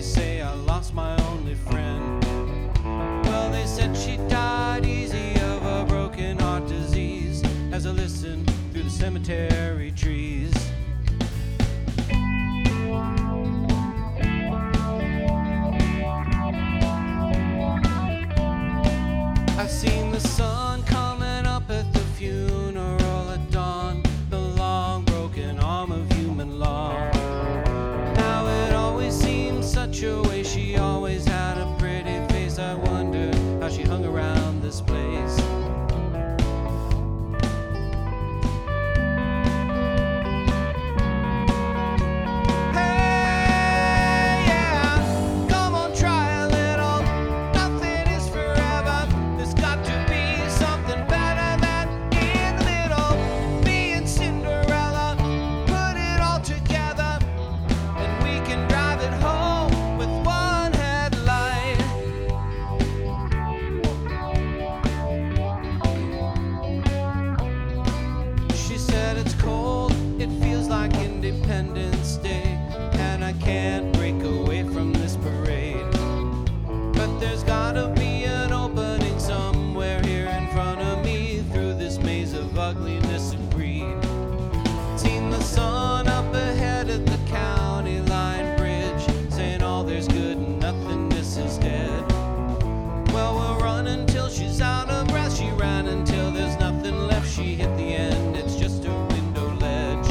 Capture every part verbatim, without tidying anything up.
say I lost my only friend. Well, they said she died easy of a broken heart disease as I listened through the cemetery trees. I seen the sun coming up at the funeral at dawn, the long broken arm of human law. Now it always seems such a way, she always had a pretty face. I wonder how she hung around this place. Independence Day, and I can't break away from this parade. But there's gotta be an opening somewhere here in front of me through this maze of ugliness and greed. Seen the sun up ahead at the county line bridge, saying all there's good and nothingness is dead. Well, we'll run until she's out of breath. She ran until there's nothing left. She hit the end, it's just a window ledge.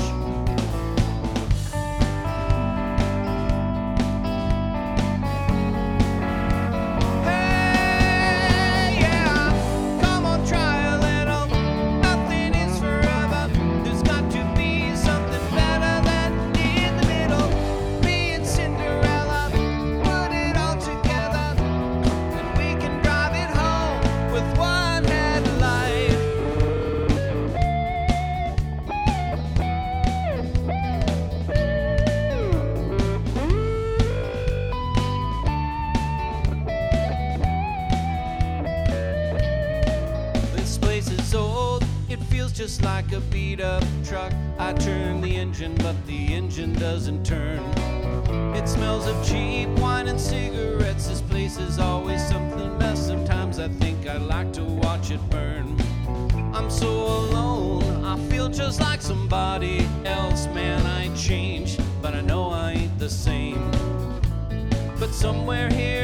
Just like a beat-up truck, I turn the engine, but the engine doesn't turn. It smells of cheap wine and cigarettes. This place is always something best. Sometimes I think I'd like to watch it burn. I'm so alone, I feel just like somebody else. Man, I ain't changed, but I know I ain't the same. But somewhere here